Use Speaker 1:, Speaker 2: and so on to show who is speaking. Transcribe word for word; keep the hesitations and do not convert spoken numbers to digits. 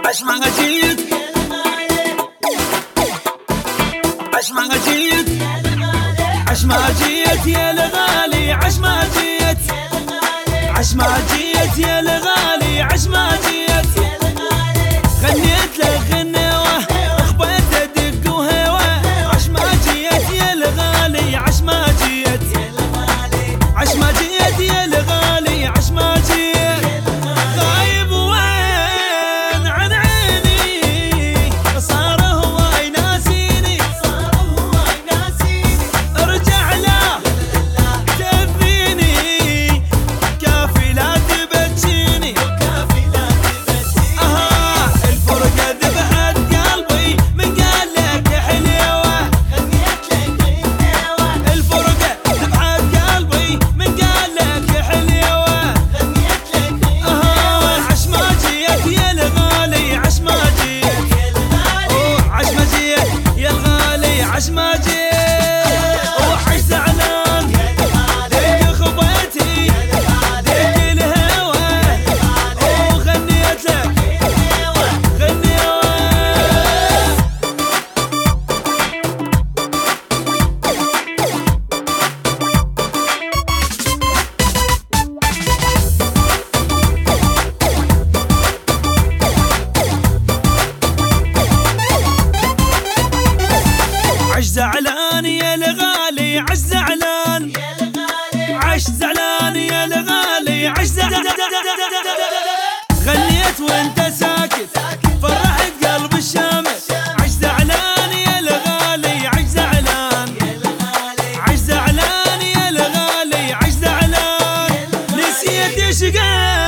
Speaker 1: عش ما جيت عش ما جيت عش ما جيت يا الغالي عش ما جيت عش ما جيت يا الغالي عش ما جيت غنيت لك غنوة خبيت ادق وهوى عش ما جيت يا الغالي عش ما جيت عش ما جيت يا الغالي عش ما جيت غايب وين عن عيني صار هو يناسيني ارجع له تبيني كافي لا تبجيني اها الفرقة ذبحت قلبي من قال لك حليوة الفرقة ذبحت قلبي من قال لك حليوة اها عش ما جيت يا الغالي عش ما جيت اوه عش ما جيت يا الغالي عش ما جيت روح عش زعلان دق خبيتي دق الهوى اوه غنيت لك غنيوة عش زعلان يا الغالي عش زعلان عش زعلان يا الغالي عش زعلان غنيت وانت ساكت فرحت قلب الشامت عش زعلان يا الغالي عش زعلان عش زعلان يا الغالي عش زعلان نسيت ايش قال